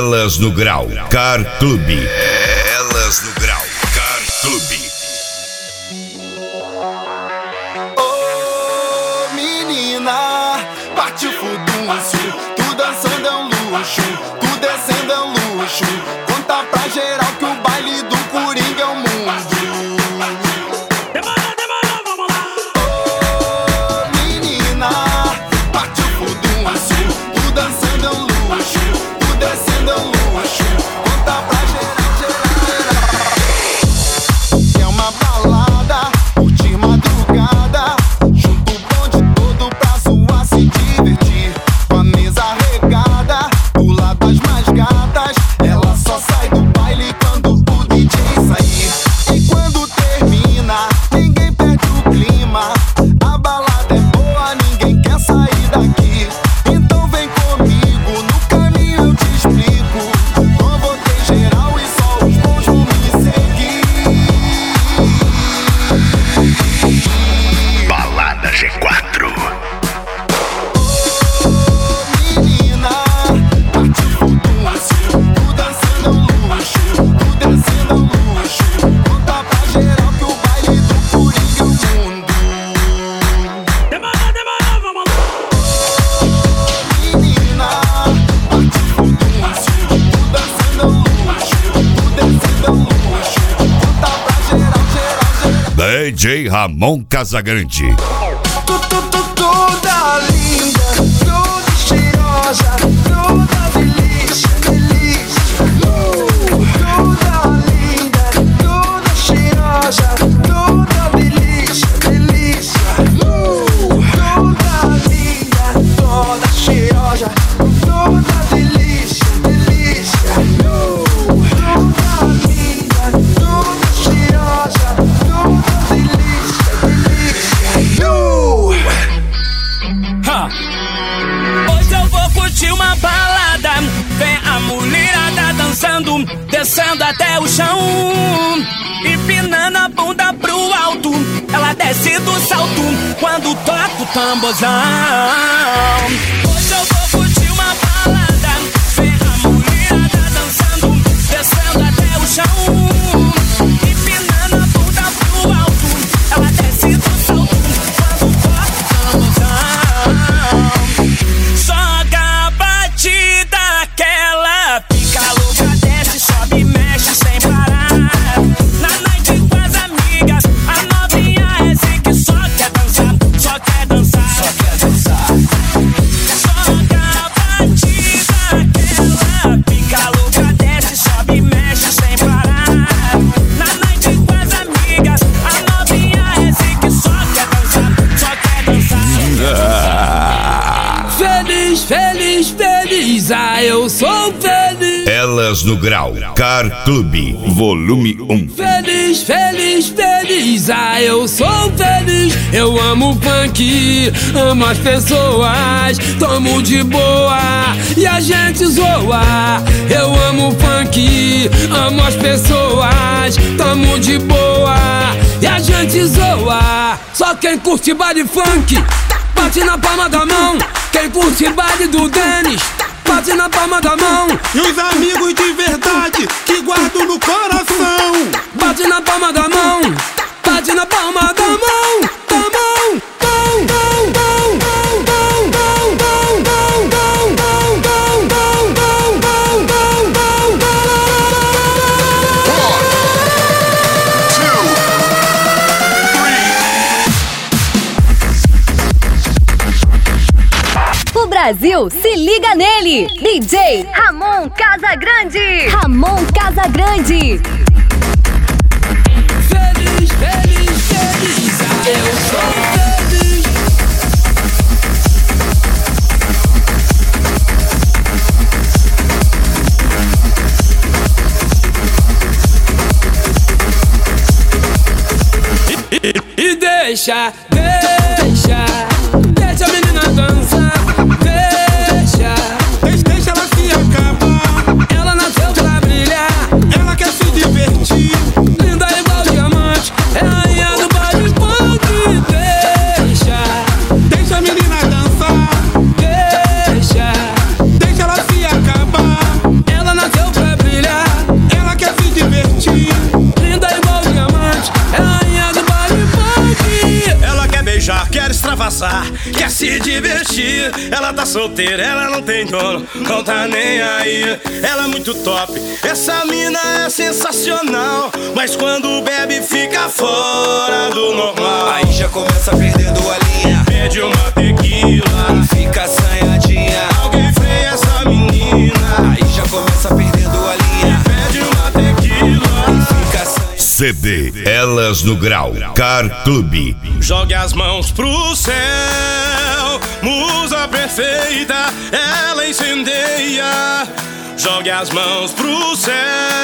Elas no Grau Car Clube. Elas no Grau Car Clube. Ô menina, bate o fudúncio. Tu dançando é um luxo, tu descendo é um luxo. Conta pra geral que o baile do Coringa é o mundo. DJ Ramon Casagrande. Toda linda, toda cheirosa, toda delícia, delícia. Toda linda, toda cheirosa, toda delícia, delícia. Toda linda, toda cheirosa, toda delícia, delícia. Toda linda, toda cheirosa, toda hoje eu vou curtir uma balada. Vem a mulherada dançando, descendo até o chão, empinando a bunda pro alto. Ela desce do salto quando toca o tamborzão. Hoje eu vou curtir uma balada. Vem a mulherada dançando, descendo até o chão, empinando a bunda pro alto. Ela desce do salto quando toca o tamborzão. Joga a batida que ela fica louca, desce, sobe, mexe sem parar. Na noite com as amigas, a novinha é assim que só quer dançar, só quer dançar, só quer dançar. Joga a batida que ela fica louca, desce, sobe, mexe sem parar. Na noite com as amigas, a novinha é assim que só quer dançar, só quer dançar. Feliz, feliz, feliz, ah, eu sou feliz. Elas no Grau Car Clube, volume 1. Feliz, feliz, feliz, ah, eu sou feliz. Eu amo o funk, amo as pessoas, tomo de boa e a gente zoa. Eu amo o funk, amo as pessoas, tomo de boa e a gente zoa. Só quem curte baile funk, bate na palma da mão. Quem curte baile do Denis, bate na palma da mão. E os amigos de verdade que guardo no coração, bate na palma da mão, bate na palma da mão, da mão, mão, mão, mão, mão, mão, mão, mão, mão, mão, mão, mão, mão, mão, mão. O Brasil se liga nele. DJ Ramon Casagrande. Ramon Casagrande. Feliz, feliz, feliz, ah, eu sou feliz. E deixa a menina dançar. deixa ela se acabar. Ela nasceu pra brilhar, Ela quer se divertir, linda igual diamante, é a rainha do baile funk. deixa a menina dançar. Deixa Deixa ela se acabar. ela nasceu gozar, quer se divertir. Ela tá solteira, ela não tem dono, não tá nem aí. Ela é muito top, essa mina é sensacional, mas quando bebe fica fora do normal. Aí já começa perdendo a linha, pede uma tequila, fica assanhadinha. alguém freia essa menina. Aí já começa perdendo a linha, Pede uma tequila, fica assanhadinha. CD Elas no Grau Car Clube. jogue as mãos pro céu, musa perfeita, ela incendeia. Jogue as mãos pro céu,